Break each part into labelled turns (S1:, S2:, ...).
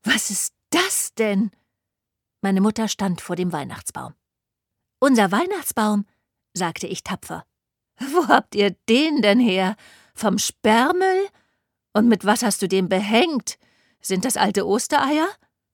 S1: »Was ist das denn?« Meine Mutter stand vor dem Weihnachtsbaum. »Unser Weihnachtsbaum«, sagte ich tapfer. »Wo habt ihr den denn her? Vom Sperrmüll? Und mit was hast du den behängt? Sind das alte Ostereier?«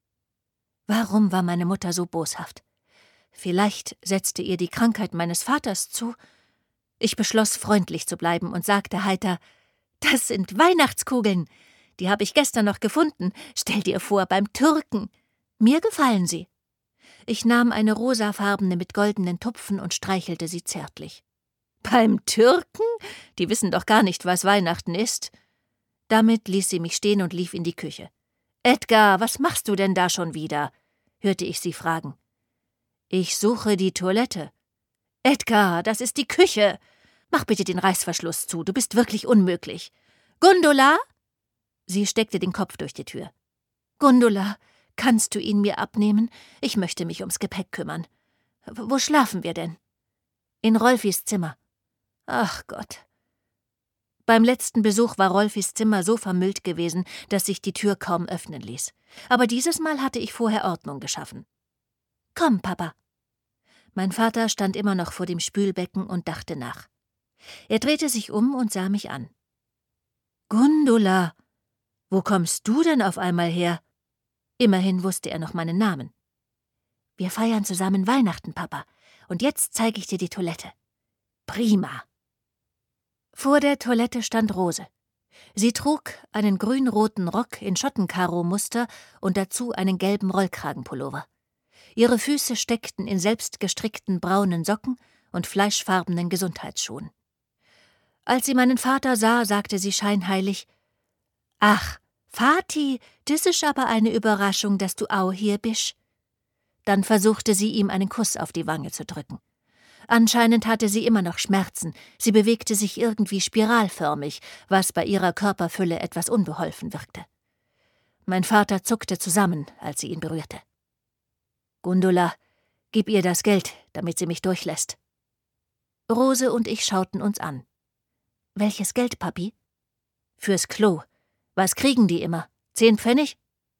S1: Warum war meine Mutter so boshaft? Vielleicht setzte ihr die Krankheit meines Vaters zu. Ich beschloss, freundlich zu bleiben und sagte heiter: »Das sind Weihnachtskugeln. Die habe ich gestern noch gefunden. Stell dir vor, beim Türken. Mir gefallen sie.« Ich nahm eine rosafarbene mit goldenen Tupfen und streichelte sie zärtlich. »Beim Türken? Die wissen doch gar nicht, was Weihnachten ist.« Damit ließ sie mich stehen und lief in die Küche. »Edgar, was machst du denn da schon wieder?« hörte ich sie fragen. »Ich suche die Toilette.« »Edgar, das ist die Küche. Mach bitte den Reißverschluss zu, du bist wirklich unmöglich. Gundula?« Sie steckte den Kopf durch die Tür. »Gundula, kannst du ihn mir abnehmen? Ich möchte mich ums Gepäck kümmern. Wo schlafen wir denn?« »In Rolfis Zimmer.« »Ach Gott.« Beim letzten Besuch war Rolfis Zimmer so vermüllt gewesen, dass sich die Tür kaum öffnen ließ. Aber dieses Mal hatte ich vorher Ordnung geschaffen. »Komm, Papa.« Mein Vater stand immer noch vor dem Spülbecken und dachte nach. Er drehte sich um und sah mich an. »Gundula, wo kommst du denn auf einmal her?« Immerhin wusste er noch meinen Namen. »Wir feiern zusammen Weihnachten, Papa. Und jetzt zeige ich dir die Toilette.« »Prima.« Vor der Toilette stand Rose. Sie trug einen grün-roten Rock in Schottenkaro-Muster und dazu einen gelben Rollkragenpullover. Ihre Füße steckten in selbstgestrickten braunen Socken und fleischfarbenen Gesundheitsschuhen. Als sie meinen Vater sah, sagte sie scheinheilig: »Ach, Vati, das ist aber eine Überraschung, dass du auch hier bist.« Dann versuchte sie, ihm einen Kuss auf die Wange zu drücken. Anscheinend hatte sie immer noch Schmerzen, sie bewegte sich irgendwie spiralförmig, was bei ihrer Körperfülle etwas unbeholfen wirkte. Mein Vater zuckte zusammen, als sie ihn berührte. »Gundula, gib ihr das Geld, damit sie mich durchlässt.« Rose und ich schauten uns an. »Welches Geld, Papi?« »Fürs Klo. Was kriegen die immer? 10 Pfennig?«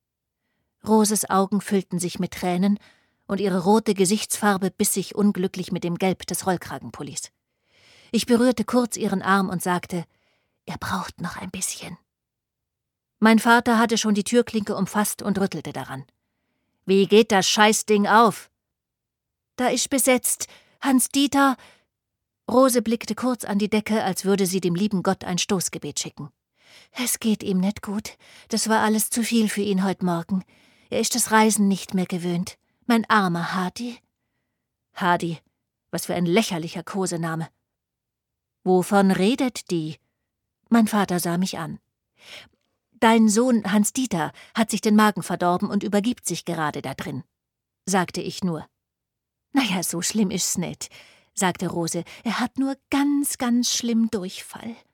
S1: Roses Augen füllten sich mit Tränen, und ihre rote Gesichtsfarbe biss sich unglücklich mit dem Gelb des Rollkragenpullis. Ich berührte kurz ihren Arm und sagte: »Er braucht noch ein bisschen.« Mein Vater hatte schon die Türklinke umfasst und rüttelte daran. »Wie geht das Scheißding auf?« »Da ist besetzt. Hans-Dieter...« Rose blickte kurz an die Decke, als würde sie dem lieben Gott ein Stoßgebet schicken. »Es geht ihm nicht gut. Das war alles zu viel für ihn heute Morgen. Er ist das Reisen nicht mehr gewöhnt. Mein armer Hadi.« »Hadi, was für ein lächerlicher Kosename.« »Wovon redet die?« Mein Vater sah mich an. »Dein Sohn Hans-Dieter hat sich den Magen verdorben und übergibt sich gerade da drin«, sagte ich nur. »Naja, so schlimm ist's nicht«, sagte Rose. »Er hat nur ganz, ganz schlimm Durchfall.